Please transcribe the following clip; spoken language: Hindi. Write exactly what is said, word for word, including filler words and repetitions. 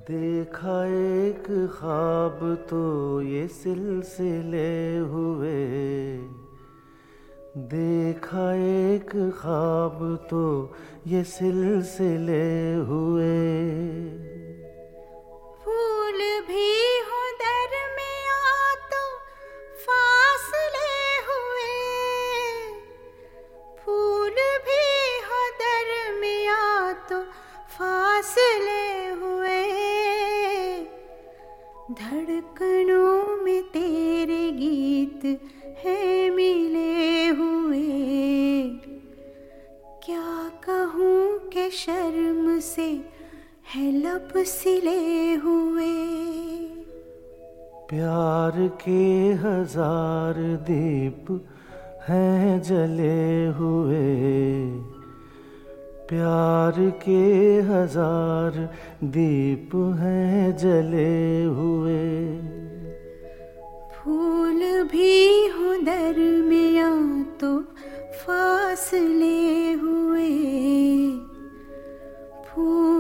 देखा एक ख्वाब तो ये सिलसिले हुए, देखा एक ख्वाब तो ये सिलसिले हुए। फूल भी हो दरमियां तो फासले हुए, फूल भी हो दरमियां तो फासले हुए। धड़कनों में तेरे गीत है मिले हुए, क्या कहूँ कि शर्म से है लब सिले हुए। प्यार के हजार दीप हैं जले हुए, प्यार के हजार दीप हैं जले हुए। फूल भी हो दरमियां तो फासले हुए, फूल